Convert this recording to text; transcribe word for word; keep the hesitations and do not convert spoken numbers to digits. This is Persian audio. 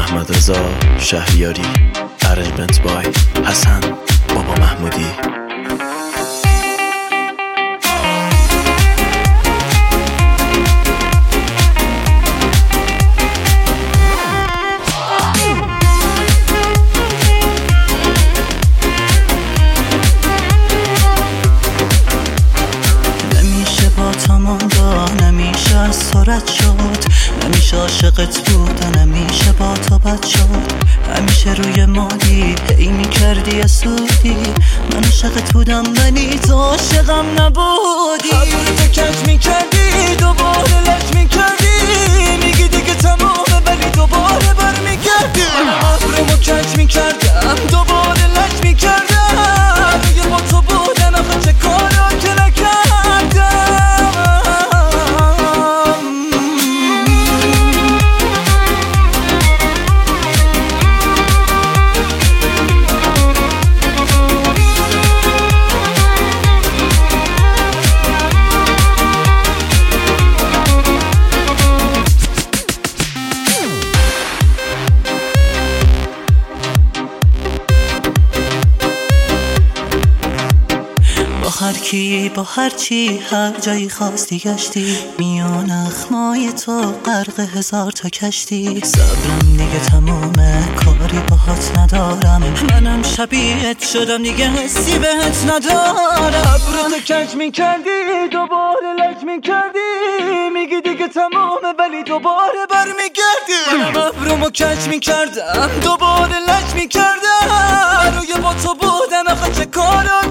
احمد رضا شهریاری، ارنجمنت بای حسن بابا محمودی. نمیشه از سرعت شد، نمیشه عاشقت بود و نمیشه با تو بد شد. همیشه روی مالی هی میکردی اسودی، من عاشقت بودم ولی تو عاشقم نبودی. قبول تو کج میکردی دوباره لج میکردی، میگی دیگه تمامه ولی دوباره بر میگردی. ابرومو کج میکردم دوباره لج میکردم، میگه با تو بودم آخه چه کارا که نکردم. هر کی با هر چی هر جایی خواستی گشتی، میان اخمای تو غرق هزار تا کشتی. صبرم دیگه تمومه کاری باهات ندارم، منم شبیهت شدم دیگه حسی بهت ندارم. ابرو تو کج میکردی دوباره لج میکردی، میگی دیگه تمومه ولی دوباره برمیگردی. ابرومو کج میکردم دوباره لج میکردم، روی با تو بودم آخه چه کارا